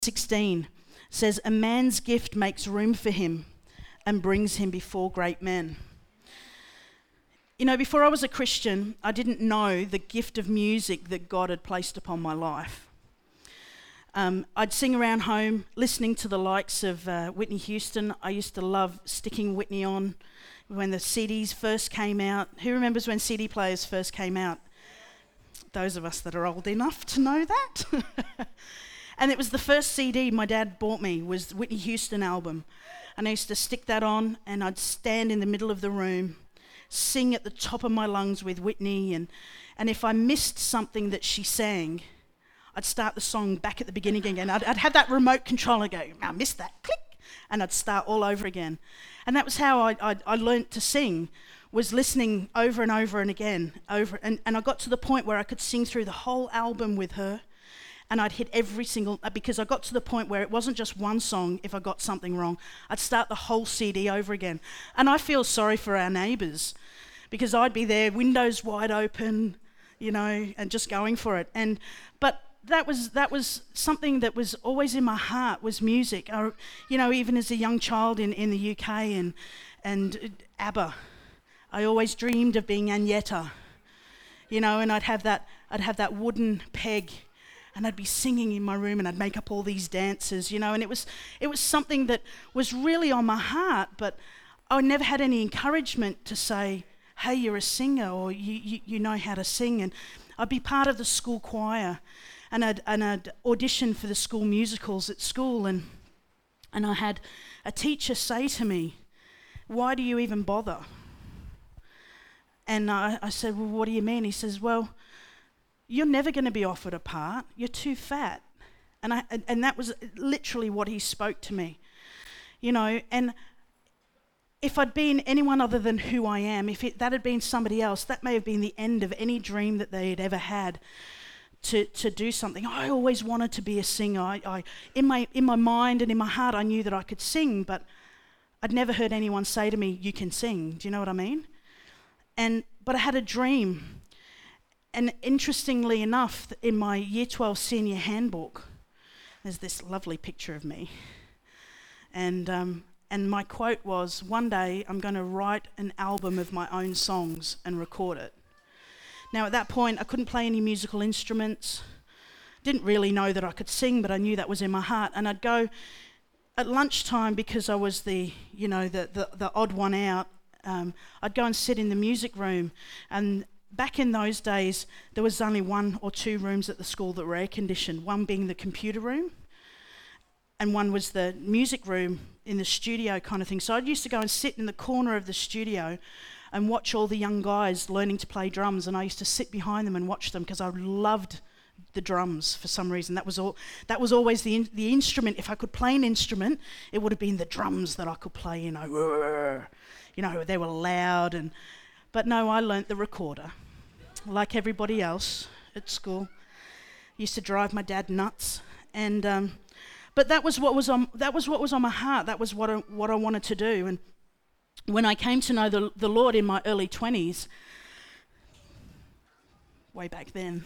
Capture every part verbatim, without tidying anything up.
sixteen says, "A man's gift makes room for him and brings him before great men." You know, before I was a Christian, I didn't know the gift of music that God had placed upon my life. Um, I'd sing around home listening to the likes of uh, Whitney Houston. I used to love sticking Whitney on when the C Ds first came out. Who remembers when C D players first came out? Those of us that are old enough to know that. And it was the first C D my dad bought me, was the Whitney Houston album. And I used to stick that on, and I'd stand in the middle of the room, sing at the top of my lungs with Whitney, and, and if I missed something that she sang, I'd start the song back at the beginning again. I'd, I'd have that remote control and go, I missed that, click, and I'd start all over again. And that was how I, I, I learnt to sing, was listening over and over and again, over, and, and I got to the point where I could sing through the whole album with her, and I'd hit every single, because I got to the point where it wasn't just one song. If I got something wrong, I'd start the whole C D over again. And I feel sorry for our neighbours, because I'd be there, windows wide open, you know, and just going for it. And but that was that was something that was always in my heart, was music. I, you know, even as a young child in, in the U K and and ABBA, I always dreamed of being Agneta, you know, and I'd have that I'd have that wooden peg, and I'd be singing in my room, and I'd make up all these dances, you know, and it was it was something that was really on my heart, but I never had any encouragement to say, hey, you're a singer, or you, you, you know how to sing. And I'd be part of the school choir, and I'd, and I'd audition for the school musicals at school, and and I had a teacher say to me, why do you even bother? And I, I said, well, what do you mean? He says, well, you're never going to be offered a part. You're too fat. And I and, and that was literally what he spoke to me, you know. And if I'd been anyone other than who I am, if it, that had been somebody else, that may have been the end of any dream that they had ever had to, to do something. I always wanted to be a singer. I, I, in my in my mind and in my heart, I knew that I could sing, but I'd never heard anyone say to me, you can sing. Do you know what I mean? And but I had a dream. And interestingly enough, in my Year twelve senior handbook, there's this lovely picture of me. And um, and my quote was, one day I'm going to write an album of my own songs and record it. Now at that point, I couldn't play any musical instruments. Didn't really know that I could sing, but I knew that was in my heart. And I'd go at lunchtime, because I was the, you know, the, the, the odd one out, um, I'd go and sit in the music room. And back in those days, there was only one or two rooms at the school that were air conditioned, one being the computer room, and one was the music room in the studio kind of thing. So I used to go and sit in the corner of the studio and watch all the young guys learning to play drums, and I used to sit behind them and watch them, because I loved the drums for some reason. That was all. That was always the in, the instrument. If I could play an instrument, it would have been the drums that I could play. You know, you know, they were loud, and but no, I learnt the recorder, like everybody else at school. Used to drive my dad nuts, and. Um, But that was what was on. That was what was on my heart. That was what I, what I wanted to do. And when I came to know the the Lord in my early twenties, way back then,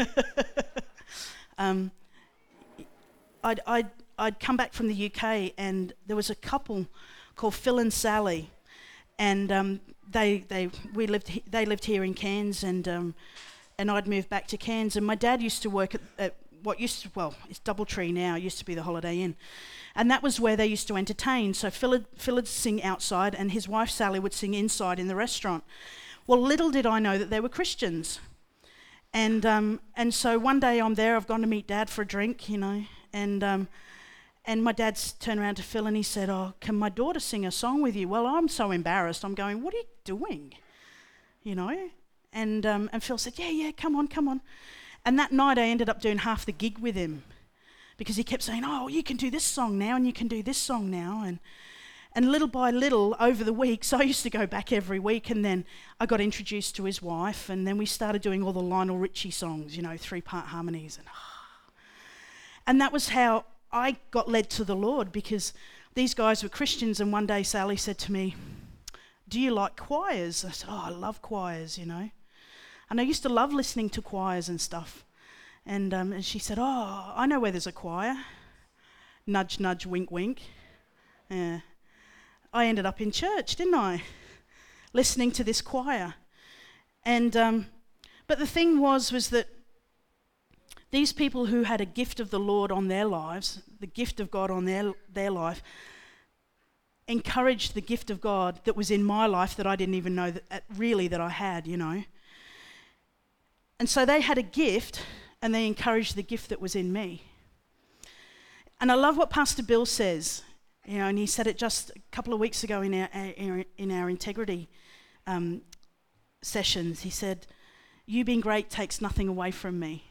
um, I'd I'd I'd come back from the U K, and there was a couple called Phil and Sally, and um, they they we lived he, they lived here in Cairns, and um, and I'd moved back to Cairns, and my dad used to work at, at what used to, well, it's Doubletree now, it used to be the Holiday Inn. And that was where they used to entertain. So Phil would, Phil would sing outside, and his wife Sally would sing inside in the restaurant. Well, little did I know that they were Christians. And um, and so one day I'm there, I've gone to meet Dad for a drink, you know, and um, and my dad's turned around to Phil and he said, oh, can my daughter sing a song with you? Well, I'm so embarrassed. I'm going, what are you doing? You know? And um, and Phil said, yeah, yeah, come on, come on. And that night I ended up doing half the gig with him, because he kept saying, oh, you can do this song now, and you can do this song now. And and little by little, over the weeks, I used to go back every week, and then I got introduced to his wife, and then we started doing all the Lionel Richie songs, you know, three-part harmonies. And, and that was how I got led to the Lord, because these guys were Christians, and one day Sally said to me, do you like choirs? I said, oh, I love choirs, you know. And I used to love listening to choirs and stuff. And um, and she said, oh, I know where there's a choir. Nudge, nudge, wink, wink. Yeah. I ended up in church, didn't I? Listening to this choir. And um, but the thing was, was that these people who had a gift of the Lord on their lives, the gift of God on their their life, encouraged the gift of God that was in my life that I didn't even know that really that I had, you know. And so they had a gift, and they encouraged the gift that was in me. And I love what Pastor Bill says, you know, and he said it just a couple of weeks ago in our in our integrity um, sessions. He said, "You being great takes nothing away from me."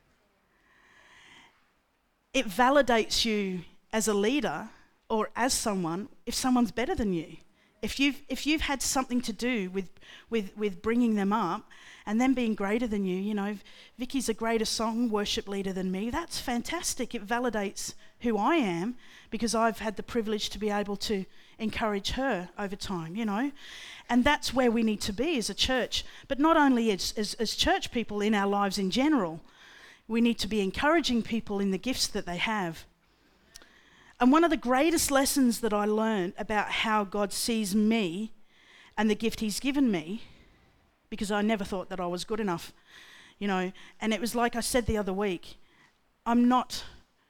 It validates you as a leader or as someone if someone's better than you. If you've if you've had something to do with with with bringing them up and them being greater than you, you know, Vicky's a greater song worship leader than me, that's fantastic. It validates who I am because I've had the privilege to be able to encourage her over time, you know. And that's where we need to be as a church, but not only as, as, as church people in our lives in general. We need to be encouraging people in the gifts that they have. And one of the greatest lessons that I learned about how God sees me and the gift he's given me, because I never thought that I was good enough, you know, and it was like I said the other week, I'm not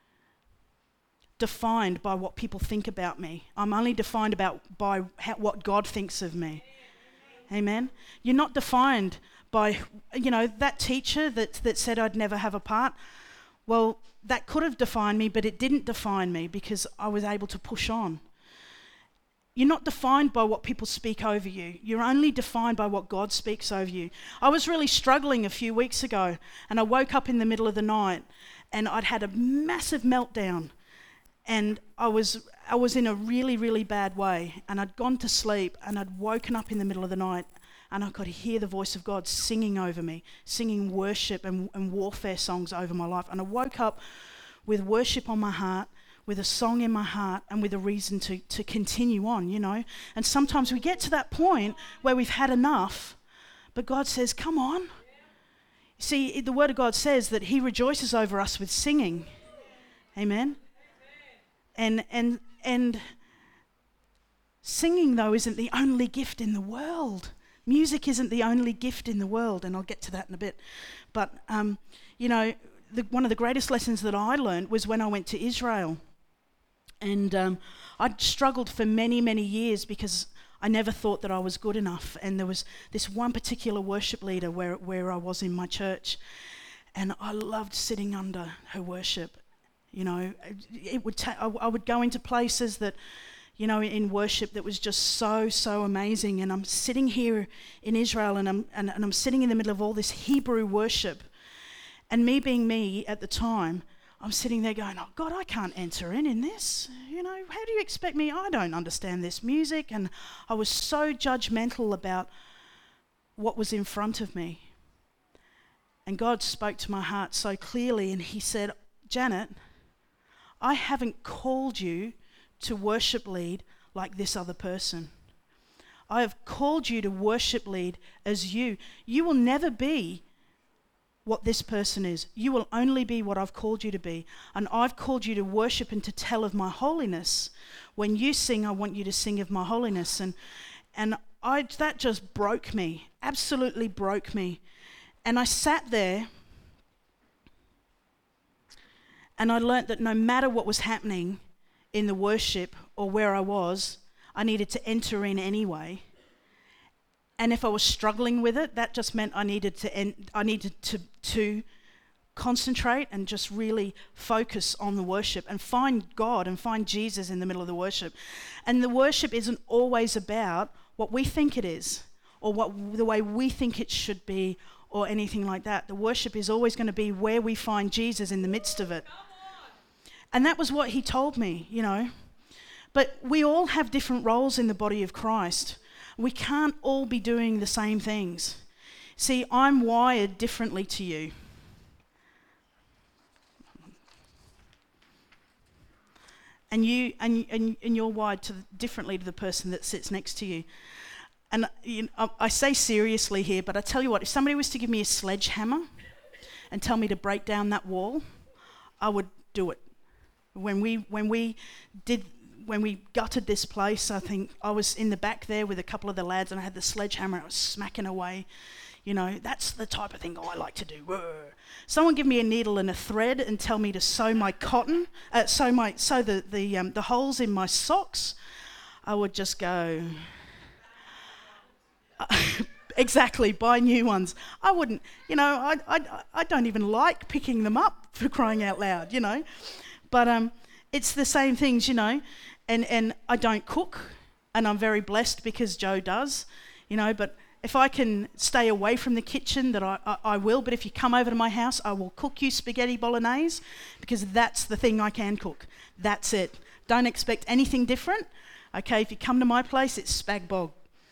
defined by what people think about me. I'm only defined about by how, what God thinks of me. Amen. You're not defined by, you know, that teacher that that said I'd never have a part. Well, that could have defined me, but it didn't define me because I was able to push on. You're not defined by what people speak over you. You're only defined by what God speaks over you. I was really struggling a few weeks ago, and I woke up in the middle of the night, and I'd had a massive meltdown, and I was I was in a really, really bad way, and I'd gone to sleep, and I'd woken up in the middle of the night, and I could hear the voice of God singing over me, singing worship and, and warfare songs over my life. And I woke up with worship on my heart, with a song in my heart, and with a reason to, to continue on, you know. And sometimes we get to that point where we've had enough, but God says, come on. See, the Word of God says that he rejoices over us with singing. Amen. And and and singing, though, isn't the only gift in the world. Music isn't the only gift in the world, and I'll get to that in a bit. But, um, you know, the, one of the greatest lessons that I learned was when I went to Israel. And um, I'd struggled for many, many years because I never thought that I was good enough. And there was this one particular worship leader where, where I was in my church, and I loved sitting under her worship. You know, it would ta- I, I would go into places that, you know, in worship that was just so, so amazing. And I'm sitting here in Israel, and I'm and, and I'm sitting in the middle of all this Hebrew worship. And me being me at the time, I'm sitting there going, oh, God, I can't enter in in this. You know, how do you expect me? I don't understand this music. And I was so judgmental about what was in front of me. And God spoke to my heart so clearly, and he said, Janet, I haven't called you to worship lead like this other person. I have called you to worship lead as you. You will never be what this person is. You will only be what I've called you to be. And I've called you to worship and to tell of my holiness. When you sing, I want you to sing of my holiness. And and I that just broke me, absolutely broke me. And I sat there, and I learnt that no matter what was happening in the worship or where I was, I needed to enter in anyway. And if I was struggling with it, that just meant I needed to en- I needed to to concentrate and just really focus on the worship and find God and find Jesus in the middle of the worship. And the worship isn't always about what we think it is or what the way we think it should be or anything like that. The worship is always going to be where we find Jesus in the midst of it. And that was what he told me, you know. But we all have different roles in the body of Christ. We can't all be doing the same things. See, I'm wired differently to you. And you and and, and you're wired to, differently to the person that sits next to you. And you know, I say seriously here, but I tell you what, if somebody was to give me a sledgehammer and tell me to break down that wall, I would do it. When we when we did when we gutted this place, I think I was in the back there with a couple of the lads, and I had the sledgehammer and I was smacking away. You know, that's the type of thing I like to do. Whoa. Someone give me a needle and a thread and tell me to sew my cotton, uh, sew my sew the the um, the holes in my socks. I would just go. Exactly, buy new ones. I wouldn't, you know, I, I, I don't even like picking them up, for crying out loud, you know. But um, it's the same things, you know, and, and I don't cook, and I'm very blessed because Joe does, you know, but if I can stay away from the kitchen, that I, I, I will, but if you come over to my house, I will cook you spaghetti bolognese because that's the thing I can cook. That's it. Don't expect anything different. Okay, if you come to my place, it's spag bog.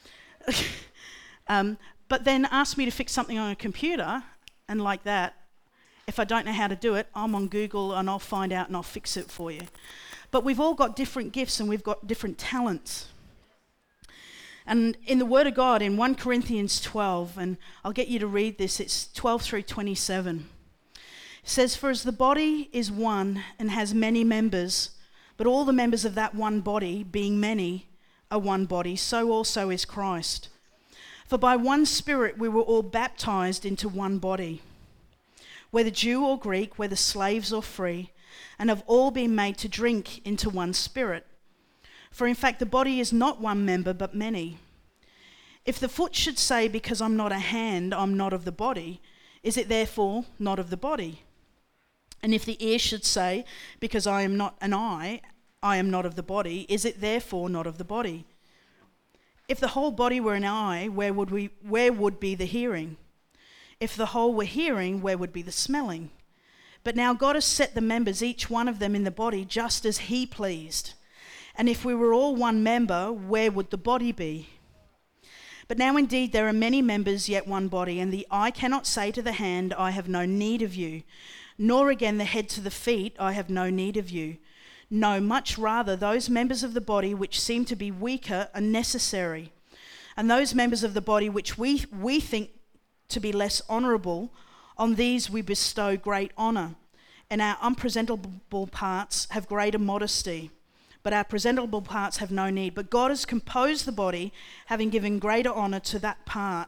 Um, but then ask me to fix something on a computer, and like that, if I don't know how to do it, I'm on Google and I'll find out and I'll fix it for you. But we've all got different gifts and we've got different talents. And in the Word of God, in First Corinthians twelve, and I'll get you to read this, it's twelve through twenty-seven. It says, "For as the body is one and has many members, but all the members of that one body, being many, are one body, so also is Christ. For by one Spirit we were all baptized into one body, whether Jew or Greek, whether slaves or free, and have all been made to drink into one Spirit. For in fact the body is not one member but many. If the foot should say, because I'm not a hand, I'm not of the body, is it therefore not of the body? And if the ear should say, because I am not an eye, I am not of the body, is it therefore not of the body? If the whole body were an eye, where would we, where would be the hearing? If the whole were hearing, where would be the smelling? But now God has set the members, each one of them in the body, just as he pleased. And if we were all one member, where would the body be? But now indeed there are many members, yet one body, and the eye cannot say to the hand, I have no need of you, nor again the head to the feet, I have no need of you. No, much rather, those members of the body which seem to be weaker are necessary. And those members of the body which we, we think to be less honourable, on these we bestow great honour. And our unpresentable parts have greater modesty, but our presentable parts have no need. But God has composed the body, having given greater honour to that part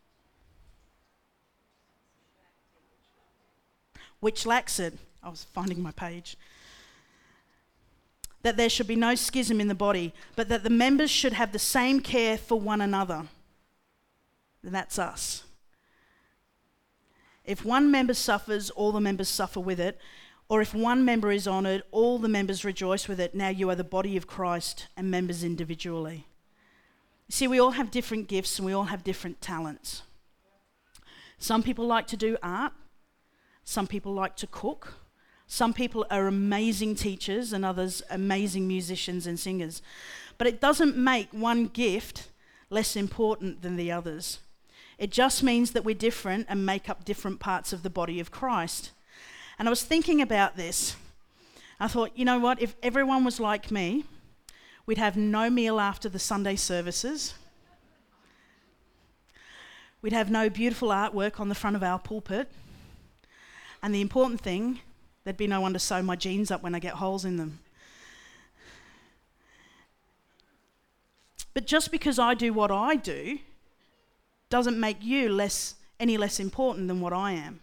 which lacks it. I was finding my page. That there should be no schism in the body, but that the members should have the same care for one another. And that's us. If one member suffers, all the members suffer with it. Or if one member is honoured, all the members rejoice with it. Now you are the body of Christ and members individually. You see, we all have different gifts and we all have different talents. Some people like to do art. Some people like to cook. Some people are amazing teachers and others amazing musicians and singers. But it doesn't make one gift less important than the others. It just means that we're different and make up different parts of the body of Christ. And I was thinking about this. I thought, you know what, if everyone was like me, we'd have no meal after the Sunday services. We'd have no beautiful artwork on the front of our pulpit. And the important thing, there'd be no one to sew my jeans up when I get holes in them. But just because I do what I do doesn't make you less any less important than what I am.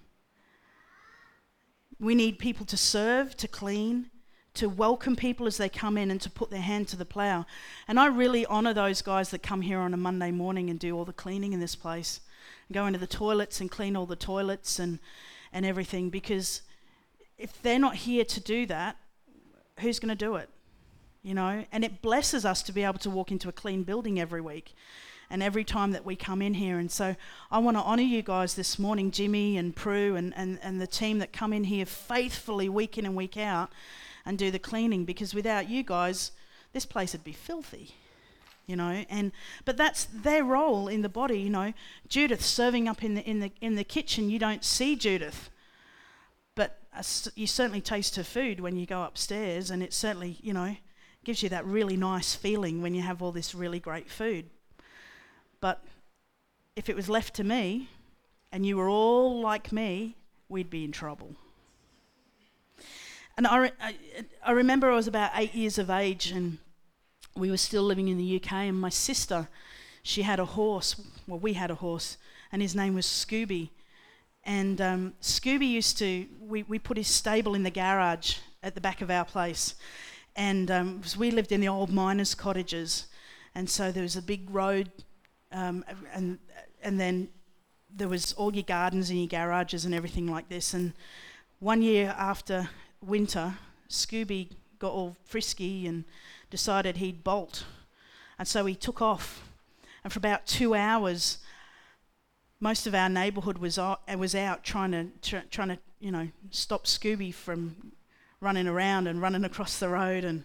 We need people to serve, to clean, to welcome people as they come in and to put their hand to the plough. And I really honour those guys that come here on a Monday morning and do all the cleaning in this place. And go into the toilets and clean all the toilets and, and everything, because if they're not here to do that, who's going to do it? You know, and it blesses us to be able to walk into a clean building every week and every time that we come in here. And so I want to honour you guys this morning, Jimmy and Prue and, and, and the team that come in here faithfully week in and week out and do the cleaning, because without you guys, this place would be filthy. You know, and but that's their role in the body. You know, Judith serving up in the in the in the kitchen. You don't see Judith, but you certainly taste her food when you go upstairs, and it certainly, you know, gives you that really nice feeling when you have all this really great food. But if it was left to me, and you were all like me, we'd be in trouble. And I, re- I, I remember I was about eight years of age and we were still living in the U K, and my sister, she had a horse, well we had a horse, and his name was Scooby. And um, Scooby used to, we, we put his stable in the garage at the back of our place. And um, 'cause we lived in the old miners' cottages, and so there was a big road, um, and and then there was all your gardens and your garages and everything like this. And one year after winter, Scooby got all frisky and decided he'd bolt. And so he took off. And for about two hours, most of our neighbourhood was out, was out trying to, tr- trying to, you know, stop Scooby from running around and running across the road. And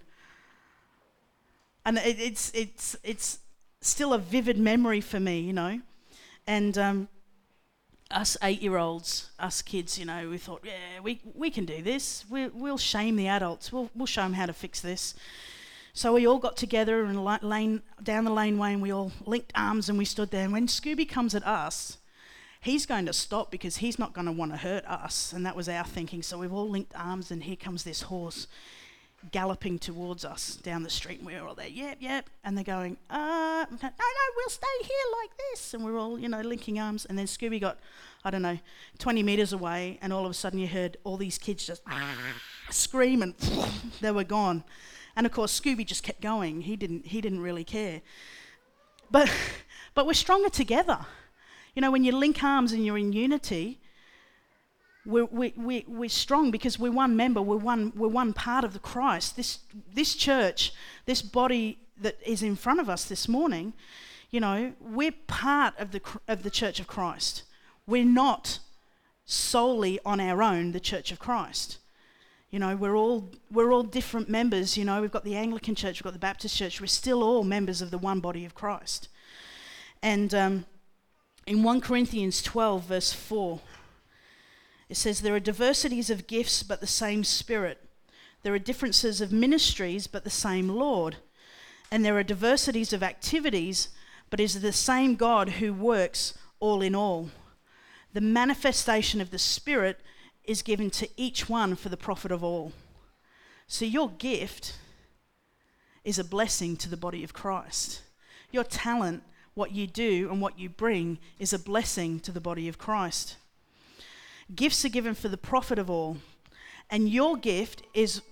and it, it's it's it's still a vivid memory for me, you know. And um, us eight-year-olds, us kids, you know, we thought, yeah, we we can do this. We, we'll shame the adults. We'll we'll show them how to fix this. So we all got together and lane down the laneway, and we all linked arms and we stood there. And when Scooby comes at us, he's going to stop because he's not going to want to hurt us. And that was our thinking. So we've all linked arms, and here comes this horse galloping towards us down the street, and we're all there, yep, yep, and they're going, uh, no, no, we'll stay here like this, and we're all, you know, linking arms. And then Scooby got, I don't know, twenty metres away, and all of a sudden you heard all these kids just scream, and they were gone. And of course Scooby just kept going. He didn't he didn't really care. But but we're stronger together. You know, when you link arms and you're in unity, We're, we, we, we're strong because we're one member, we're one, we're one part of the Christ. This, this church, this body that is in front of us this morning, you know, we're part of the, of the Church of Christ. We're not solely on our own the Church of Christ. You know, we're all, we're all different members. You know, we've got the Anglican Church, we've got the Baptist Church. We're still all members of the one body of Christ. And um, in First Corinthians twelve, verse four, it says, there are diversities of gifts, but the same Spirit. There are differences of ministries, but the same Lord. And there are diversities of activities, but it is the same God who works all in all. The manifestation of the Spirit is given to each one for the profit of all. So your gift is a blessing to the body of Christ. Your talent, what you do and what you bring, is a blessing to the body of Christ. Gifts are given for the profit of all, and your gift is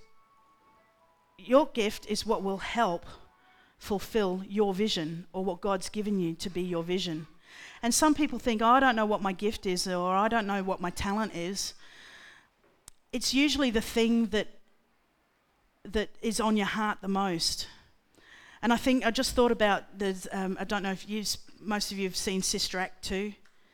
your gift is what will help fulfill your vision, or what God's given you to be your vision. And some people think, oh, I don't know what my gift is, or I don't know what my talent is. It's usually the thing that that is on your heart the most. And I think I just thought about there's um, I don't know if you most of you have seen Sister Act two.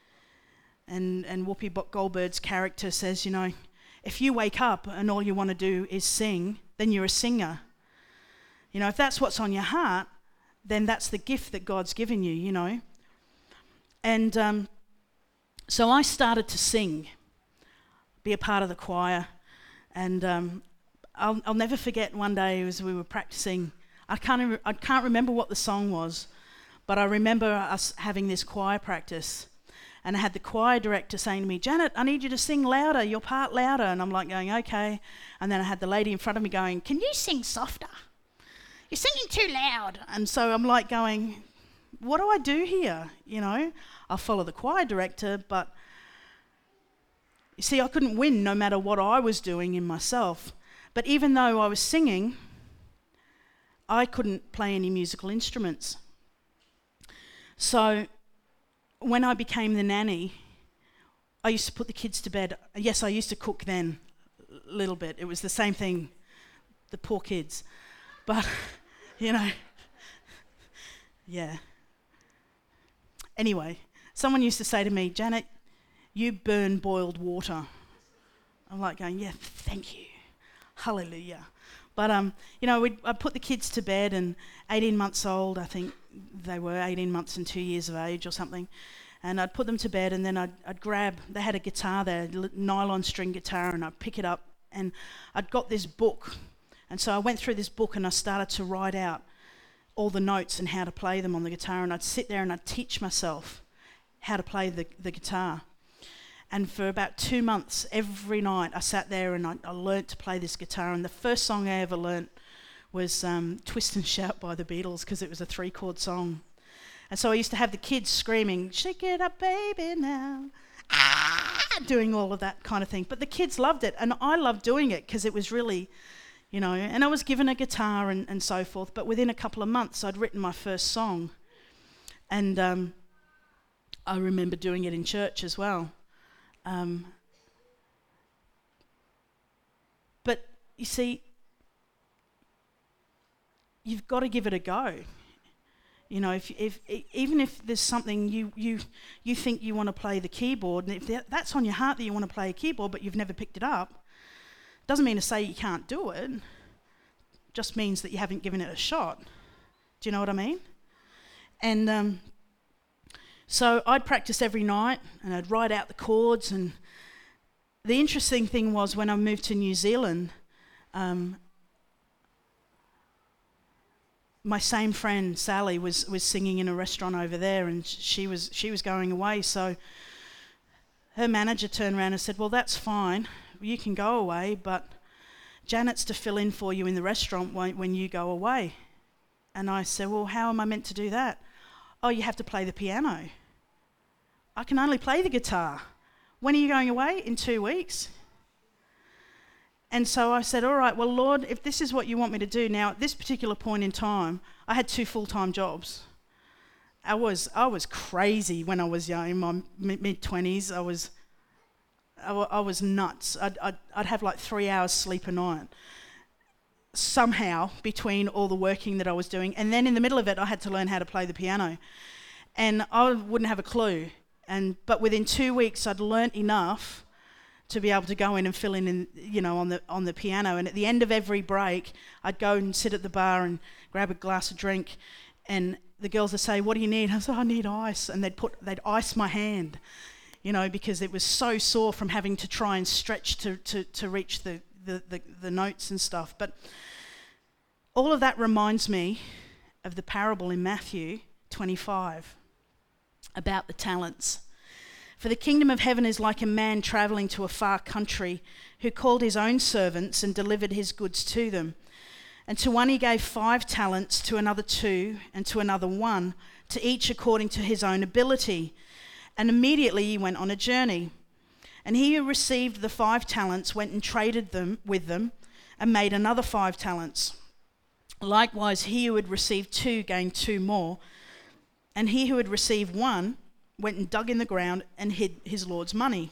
And, and Whoopi Goldberg's character says, you know, if you wake up and all you want to do is sing, then you're a singer. You know, if that's what's on your heart, then that's the gift that God's given you, you know. And um, so I started to sing, be a part of the choir. And um, I'll, I'll never forget one day as we were practicing, I can't, I can't remember what the song was, but I remember us having this choir practice. And I had the choir director saying to me, Janet, I need you to sing louder, your part louder. And I'm like going, okay. And then I had the lady in front of me going, can you sing softer? You're singing too loud. And so I'm like going, what do I do here? You know, I'll follow the choir director, but you see, I couldn't win no matter what I was doing in myself. But even though I was singing, I couldn't play any musical instruments. So when I became the nanny, I used to put the kids to bed. Yes, I used to cook then, a little bit. It was the same thing, the poor kids. But, you know, yeah. Anyway, someone used to say to me, Janet, you burn boiled water. I'm like going, yeah, thank you. Hallelujah. But, um, you know, we'd, I'd put the kids to bed, and eighteen months old, I think they were eighteen months and two years of age or something, and I'd put them to bed, and then I'd, I'd grab, they had a guitar there, a nylon string guitar, and I'd pick it up, and I'd got this book, and so I went through this book and I started to write out all the notes and how to play them on the guitar, and I'd sit there and I'd teach myself how to play the, the guitar. And for about two months, every night I sat there and I, I learnt to play this guitar. And the first song I ever learnt was um, Twist and Shout by the Beatles, because it was a three-chord song. And so I used to have the kids screaming, "Shake it up, baby, now," ah, doing all of that kind of thing. But the kids loved it, and I loved doing it because it was really, you know, and I was given a guitar and, and so forth. But within a couple of months, I'd written my first song. And um, I remember doing it in church as well. Um, but you see, you've got to give it a go. You know, if, if even if there's something you you you think you want to play the keyboard, and if that's on your heart that you want to play a keyboard, but you've never picked it up, doesn't mean to say you can't do it. Just means that you haven't given it a shot. Do you know what I mean? And um, so I'd practice every night, and I'd write out the chords. And the interesting thing was, when I moved to New Zealand, um, my same friend Sally was was singing in a restaurant over there, and she was she was going away. So her manager turned around and said, "Well, that's fine. You can go away, but Janet's to fill in for you in the restaurant when, when you go away." And I said, "Well, how am I meant to do that?" "Oh, you have to play the piano." "I can only play the guitar." "When are you going away?" "In two weeks." And so I said, "All right, well, Lord, if this is what you want me to do." Now, at this particular point in time, I had two full-time jobs. I was I was crazy when I was young, in my mid-twenties. I was I, w- I was nuts. I'd, I'd, I'd have like three hours sleep a night, somehow, between all the working that I was doing. And then in the middle of it, I had to learn how to play the piano. And I wouldn't have a clue. And But within two weeks, I'd learnt enough to be able to go in and fill in, in, you know, on the on the piano. And at the end of every break, I'd go and sit at the bar and grab a glass of drink, and the girls would say, "What do you need?" I said, "I need ice." And they'd put they'd ice my hand, you know, because it was so sore from having to try and stretch to to, to reach the, the, the, the notes and stuff. But all of that reminds me of the parable in Matthew twenty-five about the talents. "For the kingdom of heaven is like a man travelling to a far country, who called his own servants and delivered his goods to them. And to one he gave five talents, to another two, and to another one, to each according to his own ability. And immediately he went on a journey. And he who received the five talents went and traded them with them, and made another five talents. Likewise, he who had received two gained two more. And he who had received one went and dug in the ground and hid his Lord's money.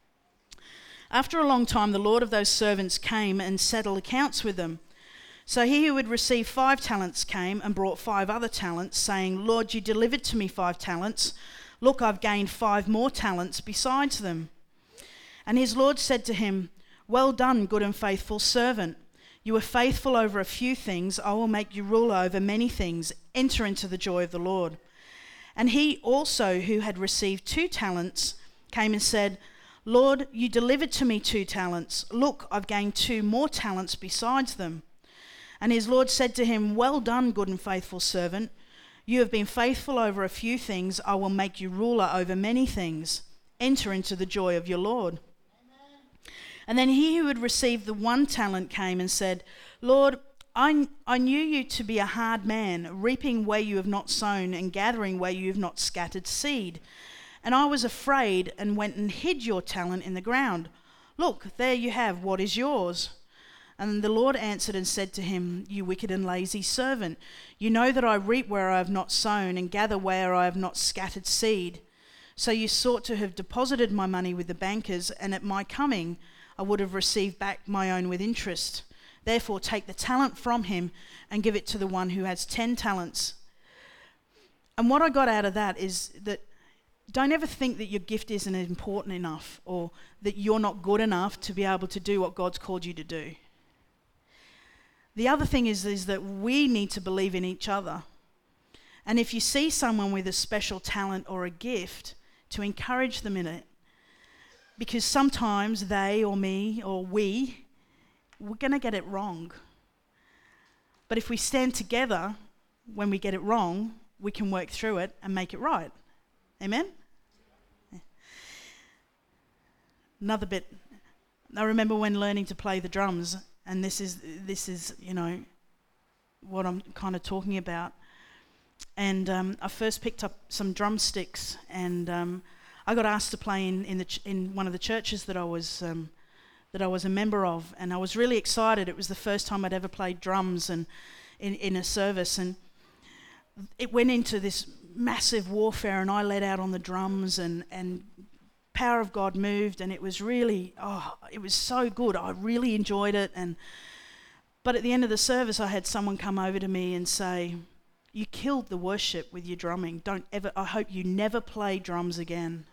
After a long time, the Lord of those servants came and settled accounts with them. So he who had received five talents came and brought five other talents, saying, 'Lord, you delivered to me five talents. Look, I've gained five more talents besides them.' And his Lord said to him, 'Well done, good and faithful servant. You were faithful over a few things. I will make you ruler over many things. Enter into the joy of the Lord.' And he also, who had received two talents, came and said, 'Lord, you delivered to me two talents. Look, I've gained two more talents besides them.' And his Lord said to him, 'Well done, good and faithful servant. You have been faithful over a few things. I will make you ruler over many things. Enter into the joy of your Lord.' Amen. And then he who had received the one talent came and said, 'Lord, I, I knew you to be a hard man, reaping where you have not sown and gathering where you have not scattered seed. And I was afraid and went and hid your talent in the ground. Look, there you have what is yours.' And the Lord answered and said to him, 'You wicked and lazy servant, you know that I reap where I have not sown and gather where I have not scattered seed. So you sought to have deposited my money with the bankers, and at my coming I would have received back my own with interest. Therefore take the talent from him and give it to the one who has ten talents.'" And what I got out of that is that don't ever think that your gift isn't important enough, or that you're not good enough to be able to do what God's called you to do. The other thing is, is that we need to believe in each other. And if you see someone with a special talent or a gift, to encourage them in it. Because sometimes they or me or we, we're going to get it wrong. But if we stand together when we get it wrong, we can work through it and make it right. Amen? Another bit, I remember when learning to play the drums, and this is, this is you know, what I'm kind of talking about. And um, I first picked up some drumsticks, and um, I got asked to play in in, the ch- in one of the churches that I was um, that I was a member of, and I was really excited. It was the first time I'd ever played drums and in, in a service, and it went into this massive warfare, and I led out on the drums, and and power of God moved, and it was really oh, it was so good. I really enjoyed it, and but at the end of the service, I had someone come over to me and say, "You killed the worship with your drumming. Don't ever. I hope you never play drums again."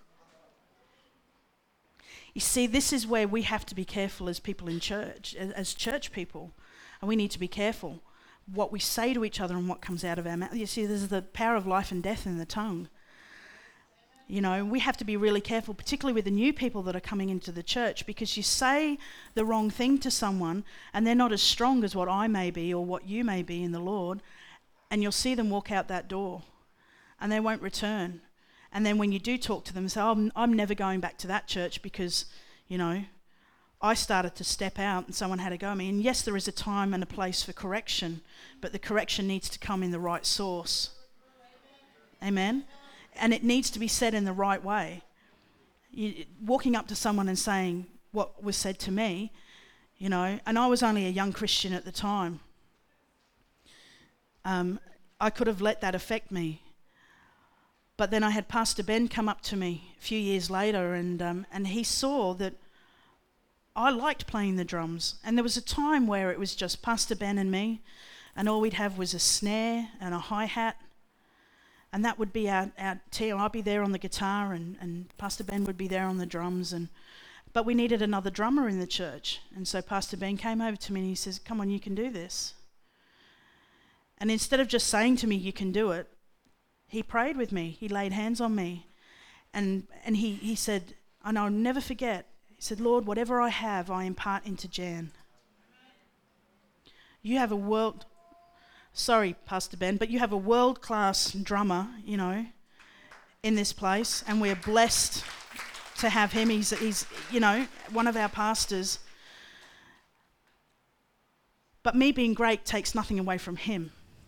You see, this is where we have to be careful as people in church, as, as church people, and we need to be careful what we say to each other and what comes out of our mouth. You see, there's the power of life and death in the tongue. You know, we have to be really careful, particularly with the new people that are coming into the church, because you say the wrong thing to someone and they're not as strong as what I may be or what you may be in the Lord, and you'll see them walk out that door and they won't return. And then when you do talk to them, say, oh, I'm, I'm never going back to that church because, you know, I started to step out and someone had to go at me. And yes, there is a time and a place for correction, but the correction needs to come in the right source. Amen? And it needs to be said in the right way. You, walking up to someone and saying what was said to me, you know, and I was only a young Christian at the time. Um, I could have let that affect me. But then I had Pastor Ben come up to me a few years later, and um, and he saw that I liked playing the drums. And there was a time where it was just Pastor Ben and me, and all we'd have was a snare and a hi-hat, and that would be our, our team. I'd be there on the guitar, and, and Pastor Ben would be there on the drums. And but we needed another drummer in the church, and so Pastor Ben came over to me and he says, "Come on, you can do this." And instead of just saying to me, "You can do it," he prayed with me. He laid hands on me. And and he, he said, and I'll never forget, he said, "Lord, whatever I have, I impart into Jan. You have a world, sorry, Pastor Ben, but you have a world-class drummer, you know, in this place, and we're blessed to have him. He's, he's, you know, one of our pastors. But me being great takes nothing away from him."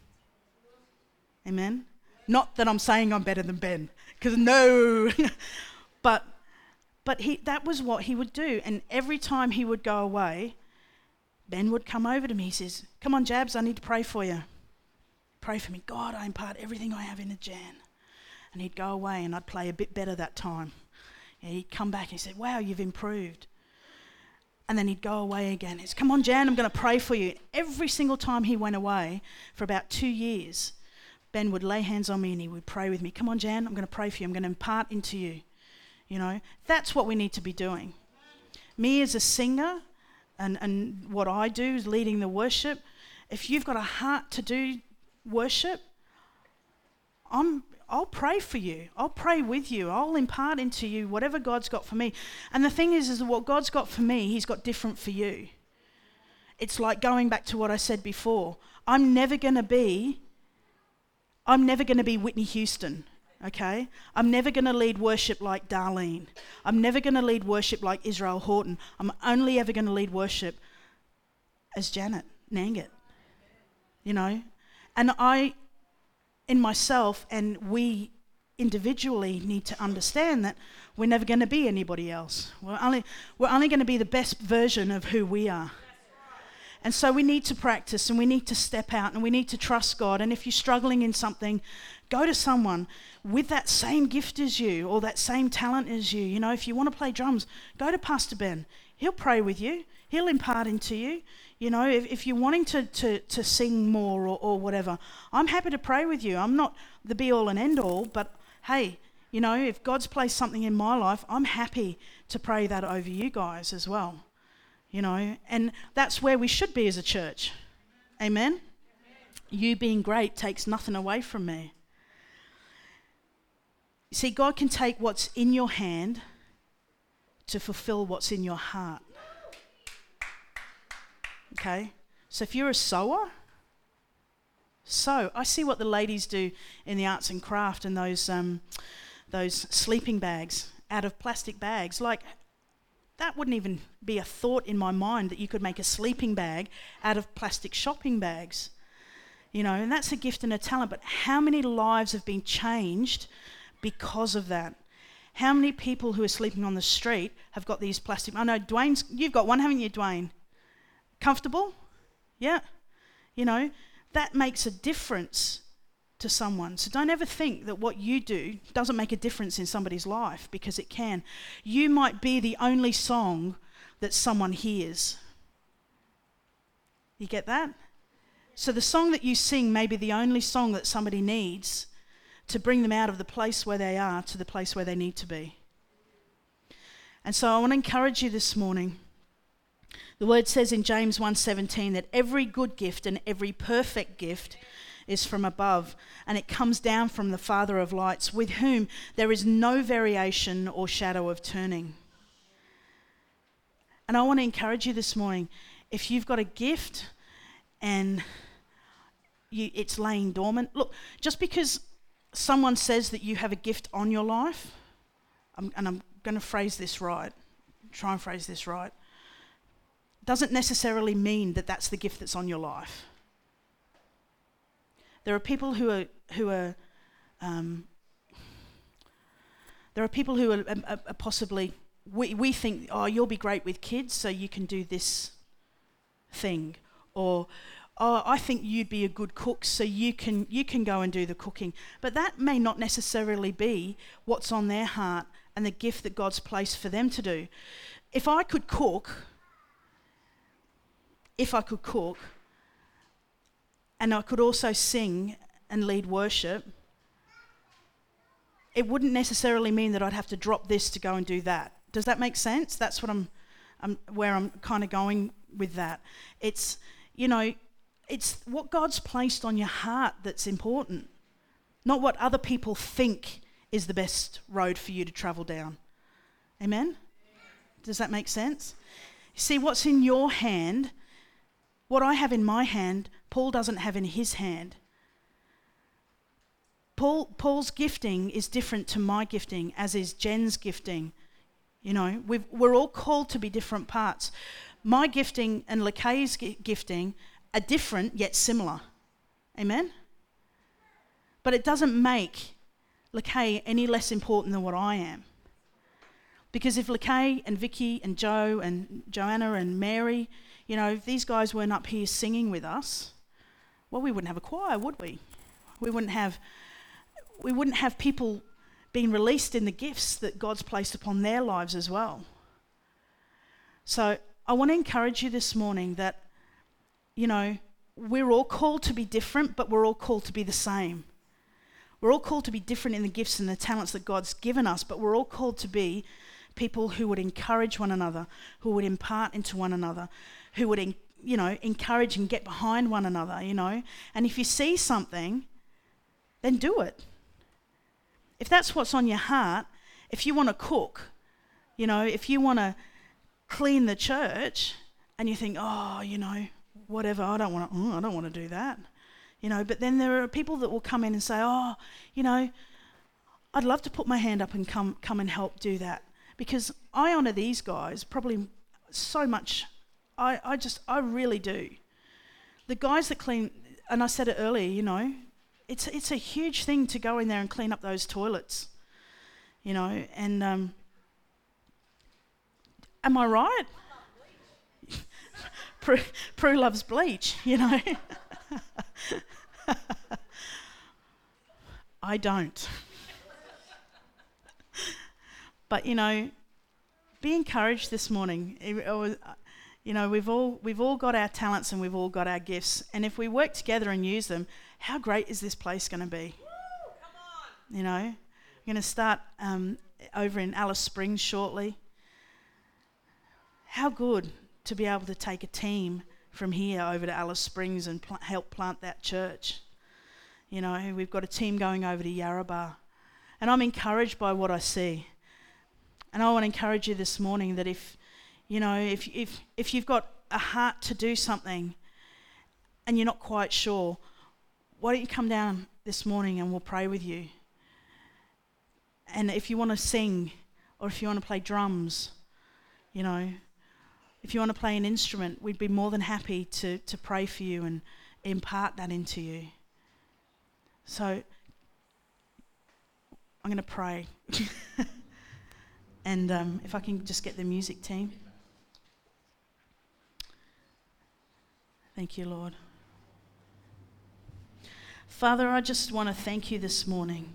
Amen? Not that I'm saying I'm better than Ben, because no. but but he that was what he would do. And every time he would go away, Ben would come over to me. He says, "Come on, Jabs, I need to pray for you. Pray for me. God, I impart everything I have into Jan." And he'd go away, and I'd play a bit better that time. And he'd come back and he said, "Wow, you've improved." And then he'd go away again. He said, "Come on, Jan, I'm going to pray for you." Every single time he went away for about two years, Ben would lay hands on me and he would pray with me. "Come on, Jan, I'm going to pray for you. I'm going to impart into you." You know, that's what we need to be doing. Me as a singer, and, and what I do is leading the worship. If you've got a heart to do worship, I'm, I'll pray for you. I'll pray with you. I'll impart into you whatever God's got for me. And the thing is, is what God's got for me, he's got different for you. It's like going back to what I said before. I'm never going to be I'm never going to be Whitney Houston, okay? I'm never going to lead worship like Darlene. I'm never going to lead worship like Israel Horton. I'm only ever going to lead worship as Janet Nangat, you know? And I, in myself, and we individually need to understand that we're never going to be anybody else. We're only, we're only going to be the best version of who we are. And so we need to practice, and we need to step out, and we need to trust God. And if you're struggling in something, go to someone with that same gift as you, or that same talent as you. You know, if you want to play drums, go to Pastor Ben. He'll pray with you. He'll impart into you. You know, if, if you're wanting to, to, to sing more or, or whatever, I'm happy to pray with you. I'm not the be-all and end-all, but hey, you know, if God's placed something in my life, I'm happy to pray that over you guys as well. You know, and that's where we should be as a church. Amen? Amen? You being great takes nothing away from me. You see, God can take what's in your hand to fulfill what's in your heart. Okay? So if you're a sower, sow. I see what the ladies do in the arts and craft and those um, those sleeping bags out of plastic bags. Like, that wouldn't even be a thought in my mind that you could make a sleeping bag out of plastic shopping bags. You know, and that's a gift and a talent. But how many lives have been changed because of that? How many people who are sleeping on the street have got these plastic... I know, Dwayne's... You've got one, haven't you, Dwayne? Comfortable? Yeah. You know, that makes a difference to someone. So don't ever think that what you do doesn't make a difference in somebody's life, because it can. You might be the only song that someone hears. You get that? So the song that you sing may be the only song that somebody needs to bring them out of the place where they are to the place where they need to be. And so I want to encourage you this morning. The word says in James one seventeen that every good gift and every perfect gift is from above, and it comes down from the Father of lights, with whom there is no variation or shadow of turning. And I want to encourage you this morning, if you've got a gift and you, it's laying dormant, look, just because someone says that you have a gift on your life, I'm, and I'm going to phrase this right, try and phrase this right, doesn't necessarily mean that that's the gift that's on your life. There are people who are who are um, there are people who are, are, are possibly we we think, oh, you'll be great with kids, so you can do this thing, or oh, I think you'd be a good cook, so you can you can go and do the cooking. But that may not necessarily be what's on their heart and the gift that God's placed for them to do. If I could cook, if I could cook, and I could also sing and lead worship, it wouldn't necessarily mean that I'd have to drop this to go and do that. Does that make sense? That's what I'm, I'm where I'm kind of going with that. It's, you know, it's what God's placed on your heart that's important, not what other people think is the best road for you to travel down. Amen? Does that make sense? See, what's in your hand, what I have in my hand, Paul doesn't have in his hand. Paul, Paul's gifting is different to my gifting, as is Jen's gifting. You know, we've, we're all called to be different parts. My gifting and Lakay's gifting are different yet similar. Amen? But it doesn't make Lakay any less important than what I am. Because if Lakay and Vicky and Joe and Joanna and Mary, you know, if these guys weren't up here singing with us, well, we wouldn't have a choir, would we? We wouldn't have, we wouldn't have people being released in the gifts that God's placed upon their lives as well. So I want to encourage you this morning that, you know, we're all called to be different, but we're all called to be the same. We're all called to be different in the gifts and the talents that God's given us, but we're all called to be people who would encourage one another, who would impart into one another, who would, you know, encourage and get behind one another, you know. And if you see something, then do it. If that's what's on your heart, if you want to cook, you know, if you want to clean the church and you think, oh, you know, whatever, I don't want to, oh, I don't want to do that. You know, but then there are people that will come in and say, oh, you know, I'd love to put my hand up and come come and help do that. Because I honour these guys probably so much. I, I just, I really do. The guys that clean, and I said it earlier, you know, it's it's a huge thing to go in there and clean up those toilets, you know, and um, am I right? Prue, Prue loves bleach, you know. I don't. But, you know, be encouraged this morning. It, it was, you know, we've all we've all got our talents and we've all got our gifts. And if we work together and use them, how great is this place going to be? Woo, come on. You know, we're going to start um, over in Alice Springs shortly. How good to be able to take a team from here over to Alice Springs and pl- help plant that church. You know, we've got a team going over to Yarrabah. And I'm encouraged by what I see. And I want to encourage you this morning that if, you know, if if if you've got a heart to do something and you're not quite sure, why don't you come down this morning and we'll pray with you. And if you want to sing or if you want to play drums, You know, if you want to play an instrument, we'd be more than happy to, to pray for you and impart that into you. So I'm going to pray. And um, if I can just get the music team. Thank you, Lord. Father, I just want to thank you this morning.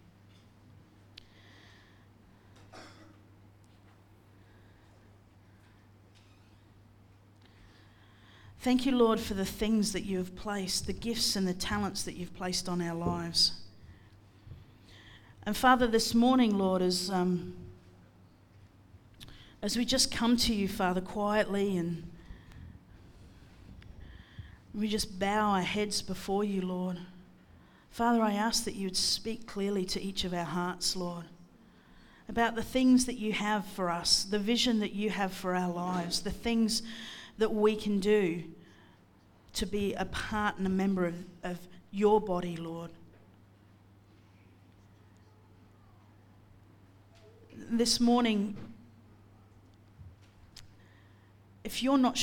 Thank you, Lord, for the things that you have placed, the gifts and the talents that you've placed on our lives. And Father, this morning, Lord, as, um, as we just come to you, Father, quietly, and we just bow our heads before you, Lord. Father, I ask that you would speak clearly to each of our hearts, Lord, about the things that you have for us, the vision that you have for our lives, the things that we can do to be a part and a member of, of your body, Lord. This morning, if you're not